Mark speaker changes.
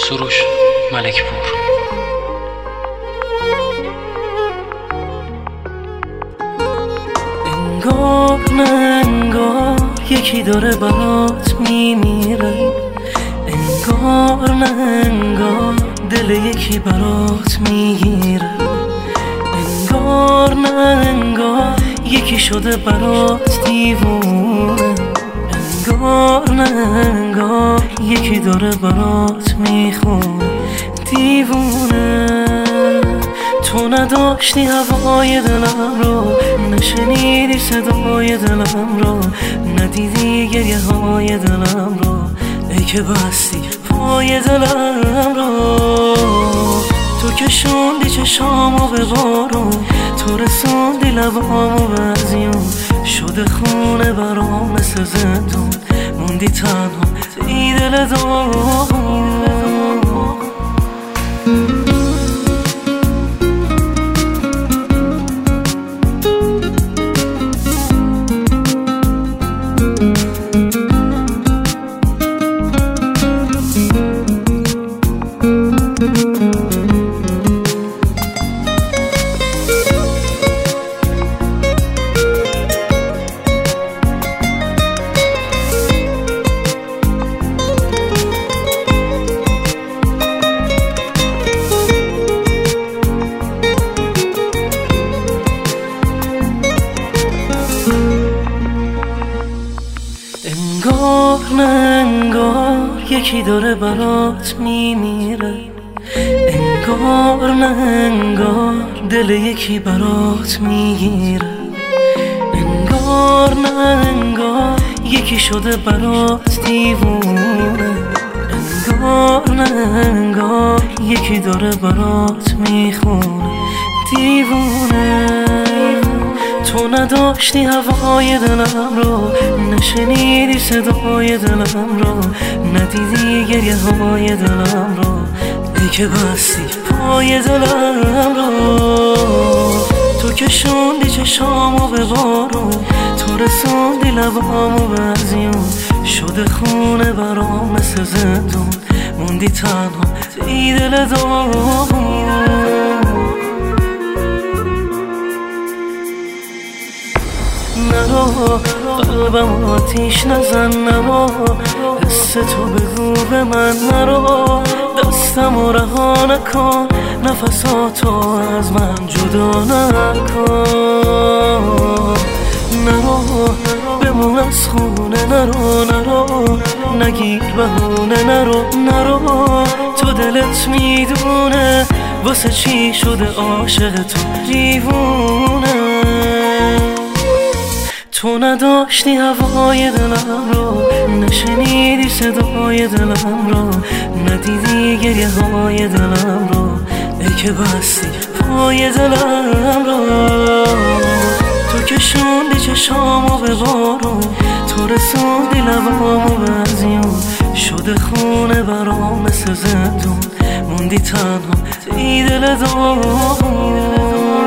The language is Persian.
Speaker 1: سروش ملک پور.
Speaker 2: انگار نه انگار یکی داره برات میمیره، انگار نه انگار دل یکی برات میگیره، انگار نه انگار یکی شده برات دیوونه، انگار نه انگار یکی داره برات میخونه دیوونه. تو نداشتی هوای دلم رو، نشنیدی صدای دلم رو، ندیدی گریه های دلم رو، ای که بستی پای دلم رو. تو کشوندی چشامو به بارون، تو رسوندی لبامو به ازیون، شده خونه برام مثل زندون، موندی تنها ای دل داغون. انگار نه انگار یکی داره برات میمیره، انگار نه انگار دل یکی برات میگیره، انگار نه انگار یکی شده برات دیوونه، انگار نه انگار یکی داره برات میخونه دیوونه. تو نداشتی هوای دلم رو، نشنیدی صدای دلم رو، ندیدی گریه های دلم رو، ای که بستی پای دلم رو. تو کشوندی چشامو به بارون، تو رسوندی لبامو به ازیون، شده خونه برام مثل زندون، موندی تنها ای دل داغون. نرو قلبم آتیش نزن، نرو حس تو بگو به من، نرو دستم رها نکن، نفساتو از من جدا نکن، نرو بمون از خونه، نرو نگیر بهونه، نرو تو دلت میدونه واسه چی شده عاشق تو دیوونه. تو نداشتی هوای دلم رو، نشنیدی صدای دلم رو، ندیدی گریه های دلم رو، ای که بستی پای دلم رو. تو کشوندی چشامو به بارون، تو رسوندی لبامو به ازیون، شده خونه برام مثل زندون، موندی تنها ای دل داغون.